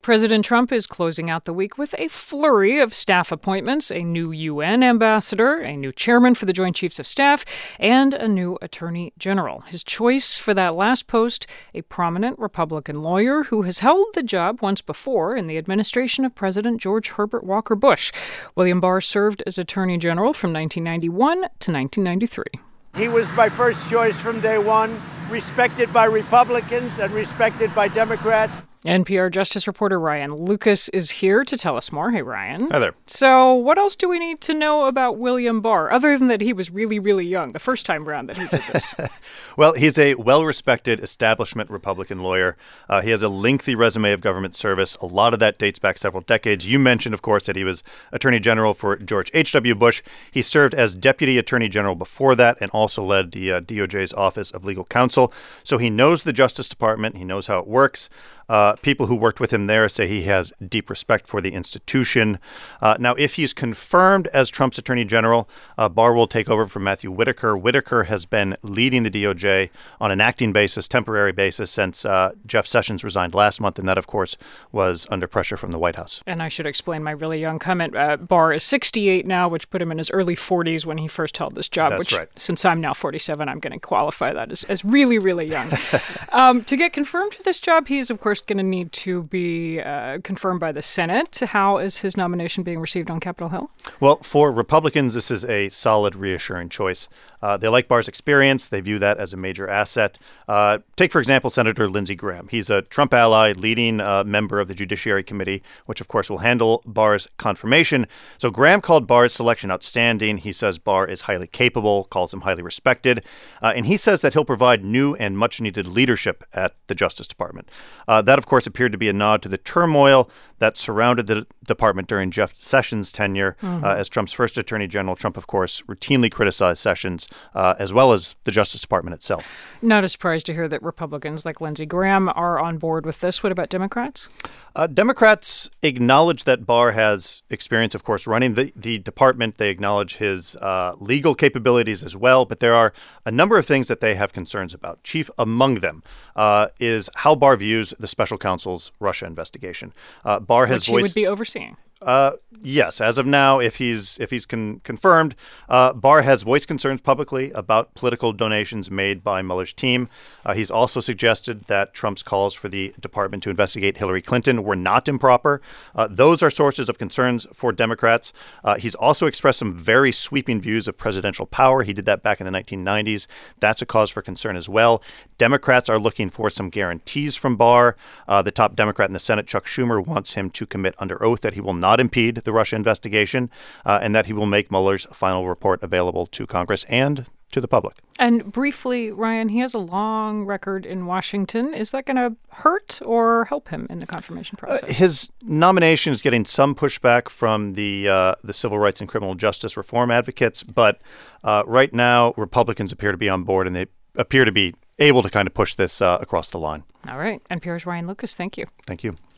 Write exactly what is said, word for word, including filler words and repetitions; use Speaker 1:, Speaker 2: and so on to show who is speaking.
Speaker 1: President Trump is closing out the week with a flurry of staff appointments, a new U N ambassador, a new chairman for the Joint Chiefs of Staff, and a new attorney general. His choice for that last post, a prominent Republican lawyer who has held the job once before in the administration of President George Herbert Walker Bush. William Barr served as attorney general from nineteen ninety-one to nineteen ninety-three.
Speaker 2: He was my first choice from day one, respected by Republicans and respected by Democrats.
Speaker 1: N P R Justice reporter Ryan Lucas is here to tell us more. Hey, Ryan.
Speaker 3: Hi there.
Speaker 1: So what else do we need to know about William Barr, other than that he was really, really young the first time around that he did this?
Speaker 3: Well, he's a well-respected establishment Republican lawyer. Uh, he has a lengthy resume of government service. A lot of that dates back several decades. You mentioned, of course, that he was Attorney General for George H W. Bush. He served as Deputy Attorney General before that and also led the uh, D O J's Office of Legal Counsel. So he knows the Justice Department. He knows how it works. Uh, people who worked with him there say he has deep respect for the institution. Uh, now, if he's confirmed as Trump's attorney general, uh, Barr will take over from Matthew Whitaker. Whitaker has been leading the D O J on an acting basis, temporary basis, since uh, Jeff Sessions resigned last month. And that, of course, was under pressure from the White House.
Speaker 1: And I should explain my really young comment. Uh, Barr is sixty-eight now, which put him in his early forties when he first held this job.
Speaker 3: That's
Speaker 1: which,
Speaker 3: right.
Speaker 1: Since I'm now forty-seven, I'm going to qualify that as, as really, really young. um, to get confirmed for this job, he is, of course, going to need to be uh, confirmed by the Senate. How is his nomination being received on Capitol Hill?
Speaker 3: Well, for Republicans, this is a solid, reassuring choice. Uh, they like Barr's experience. They view that as a major asset. Uh, take, for example, Senator Lindsey Graham. He's a Trump ally, leading uh, member of the Judiciary Committee, which, of course, will handle Barr's confirmation. So Graham called Barr's selection outstanding. He says Barr is highly capable, calls him highly respected. Uh, and he says that he'll provide new and much-needed leadership at the Justice Department. Uh, that, of course, appeared to be a nod to the turmoil that surrounded the department during Jeff Sessions' tenure. Mm-hmm. Uh, as Trump's first attorney general, Trump, of course, routinely criticized Sessions, uh, as well as the Justice Department itself.
Speaker 1: Not a surprise to hear that Republicans like Lindsey Graham are on board with this. What about Democrats?
Speaker 3: Uh, Democrats acknowledge that Barr has experience, of course, running the, the department. They acknowledge his uh, legal capabilities as well. But there are a number of things that they have concerns about. Chief among them uh, is how Barr views the special counsel's Russia investigation. Uh, Barr has
Speaker 1: Which he
Speaker 3: voiced,
Speaker 1: would be overseeing.
Speaker 3: Uh, yes, as of now, if he's if he's con- confirmed, uh, Barr has voiced concerns publicly about political donations made by Mueller's team. Uh, he's also suggested that Trump's calls for the department to investigate Hillary Clinton were not improper. Uh, those are sources of concerns for Democrats. Uh, he's also expressed some very sweeping views of presidential power. He did that back in the nineteen nineties. That's a cause for concern as well. Democrats are looking for some guarantees from Barr. Uh, the top Democrat in the Senate, Chuck Schumer, wants him to commit under oath that he will not impede the Russia investigation uh, and that he will make Mueller's final report available to Congress and to the public.
Speaker 1: And briefly, Ryan, he has a long record in Washington. Is that going to hurt or help him in the confirmation process?
Speaker 3: Uh, his nomination is getting some pushback from the uh, the civil rights and criminal justice reform advocates, but uh, right now Republicans appear to be on board and they appear to be able to kind of push this uh, across the line.
Speaker 1: All right. N P R's Ryan Lucas, thank you.
Speaker 3: Thank you.